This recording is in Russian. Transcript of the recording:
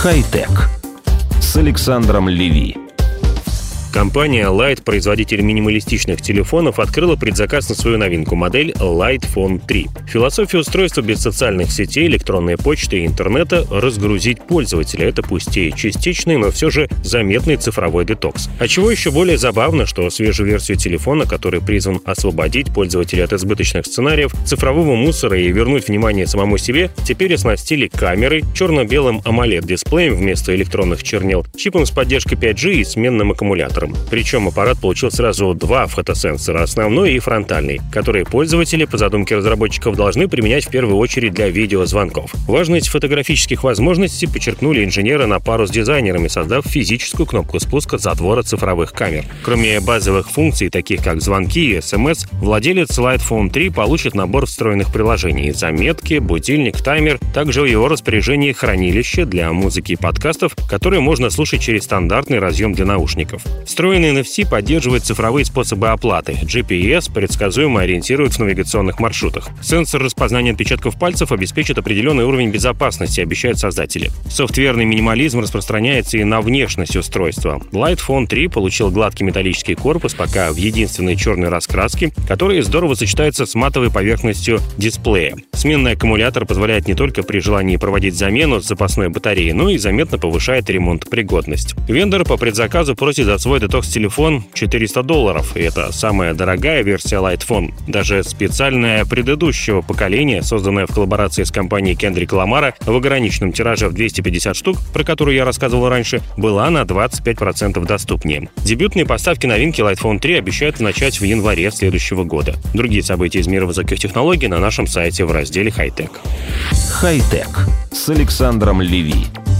Хай-тек с Александром Леви. Компания Light, производитель минималистичных телефонов, открыла предзаказ на свою новинку — модель Light Phone 3. Философия устройства без социальных сетей, электронной почты и интернета — разгрузить пользователя. Это пусть и частичный, но все же заметный цифровой детокс. А чего еще более забавно, что свежую версию телефона, который призван освободить пользователя от избыточных сценариев, цифрового мусора и вернуть внимание самому себе, теперь оснастили камерой, черно-белым AMOLED-дисплеем вместо электронных чернил, чипом с поддержкой 5G и сменным аккумулятором. Причем аппарат получил сразу два фотосенсора — основной и фронтальный, которые пользователи, по задумке разработчиков, должны применять в первую очередь для видеозвонков. Важность фотографических возможностей подчеркнули инженеры на пару с дизайнерами, создав физическую кнопку спуска затвора цифровых камер. Кроме базовых функций, таких как звонки и СМС, владелец Light Phone 3 получит набор встроенных приложений: заметки, будильник, таймер. Также в его распоряжении хранилище для музыки и подкастов, которые можно слушать через стандартный разъем для наушников. Встроенный NFC поддерживает цифровые способы оплаты. GPS предсказуемо ориентирует в навигационных маршрутах. Сенсор распознания отпечатков пальцев обеспечит определенный уровень безопасности, обещают создатели. Софтверный минимализм распространяется и на внешность устройства. Light Phone 3 получил гладкий металлический корпус, пока в единственной черной раскраске, которая здорово сочетается с матовой поверхностью дисплея. Сменный аккумулятор позволяет не только при желании проводить замену с запасной батареи, но и заметно повышает ремонтопригодность. Вендор по предзаказу просит за свой детокс-телефон $400, и это самая дорогая версия Light Phone. Даже специальная предыдущего поколения, созданная в коллаборации с компанией Кендрика Ламара в ограниченном тираже в 250 штук, про которую я рассказывал раньше, была на 25% доступнее. Дебютные поставки новинки Light Phone 3 обещают начать в январе следующего года. Другие события из мира высоких технологий на нашем сайте в разделе «Хай-тек». Хай-тек с Александром Леви.